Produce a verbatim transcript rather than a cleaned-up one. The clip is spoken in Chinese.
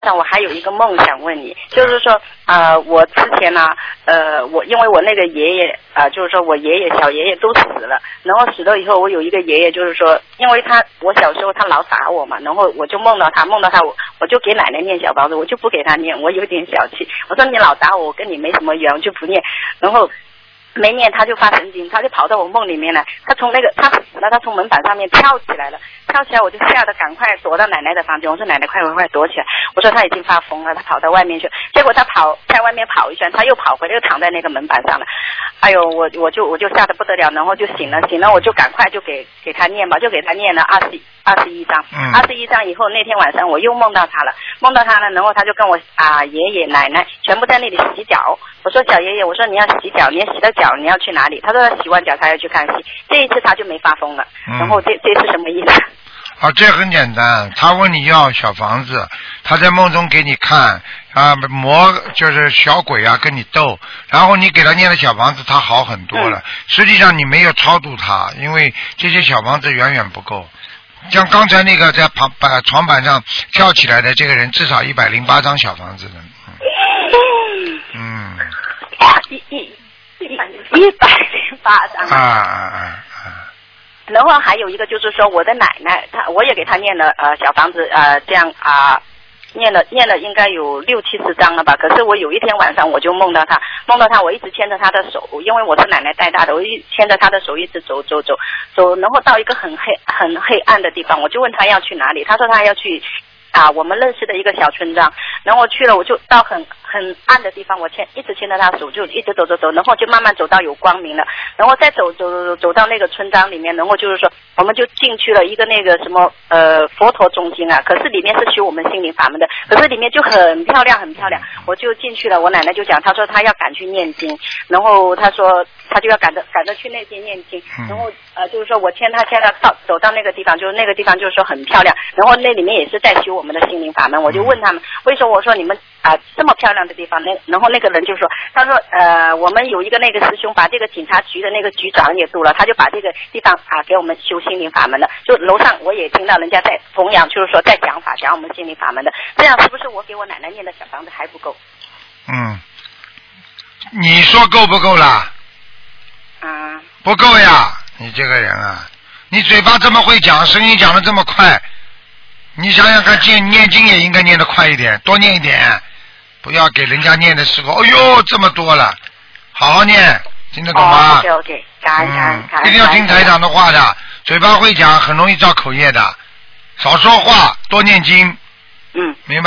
上我还有一个梦想问你，就是说，呃，我之前呢，呃，我因为我那个爷爷，呃，就是说我爷爷、小爷爷都死了，然后死了以后，我有一个爷爷，就是说，因为他我小时候他老打我嘛，然后我就梦到他，梦到他，我我就给奶奶念小房子，我就不给他念，我有点小气，我说你老打我，我跟你没什么缘，我就不念，然后。没念他就发神经，他就跑到我梦里面来，他从那个他死了，他从门板上面跳起来了，跳起来我就吓得赶快躲到奶奶的房间，我说奶奶快快快躲起来，我说他已经发疯了，他跑到外面去，结果他跑在外面跑一圈，他又跑回来又躺在那个门板上了，哎呦我我就我就吓得不得了，然后就醒了醒了，我就赶快就给给他念吧，就给他念了二十二十一章，二十一章以后那天晚上我又梦到他了，梦到他了，然后他就跟我啊爷爷奶奶全部在那里洗脚，我说小爷爷，我说你要洗脚，你要洗了脚你要去哪里？他说他洗完脚他要去看戏，这一次他就没发疯了。嗯、然后这这是什么意思？ 啊，这很简单，他问你要小房子，他在梦中给你看啊，魔就是小鬼啊跟你斗，然后你给他念的小房子，他好很多了。嗯、实际上你没有超度他，因为这些小房子远远不够。像刚才那个在旁板床板上跳起来的这个人，至少一百零八张小房子的。嗯。 一一一百零八张。 啊啊啊啊！ 然后还有一个就是说，我的奶奶，她我也给她念了呃小房子呃这样啊、呃，念了念了应该有六七十张了吧。可是我有一天晚上我就梦到她，梦到她，我一直牵着她的手，因为我是奶奶带大的，我一牵着她的手一直走走走走，然后到一个很黑很黑暗的地方，我就问她要去哪里，她说她要去。啊，我们认识的一个小村庄，然后我去了，我就到很很暗的地方，我牵一直牵着他手，就一直走走走，然后就慢慢走到有光明了，然后再走走走走到那个村庄里面，然后就是说，我们就进去了一个那个什么呃佛陀中心啊，可是里面是修我们心灵法门的，可是里面就很漂亮很漂亮，我就进去了，我奶奶就讲，她说她要赶去念经，然后她说她就要赶着赶着去那边念经，然后呃就是说我牵她牵她到走到那个地方，就是那个地方就是说很漂亮，然后那里面也是在修我们的心灵法门，我就问他们为什么，我说你们啊、呃、这么漂亮的地方，那然后那个人就说，他说呃我们有一个那个师兄把这个警察局的那个局长也度了，他就把这个地方啊给我们修心灵法门的，就楼上我也听到人家在弘扬，就是说在讲法讲我们心灵法门的，这样是不是我给我奶奶念的小房子还不够？ 嗯，你说够不够啦？ 嗯， 不够呀，你这个人啊，你嘴巴这么会讲，声音讲得这么快。你想想看，念念经也应该念得快一点，多念一点，不要给人家念的时候，哎呦这么多了，好好念，听得懂吗？ OK OK， 感恩感恩感恩， 一定要听台长的话的，嘴巴会讲很容易造口业的，少说话，多念经。 嗯， 明白。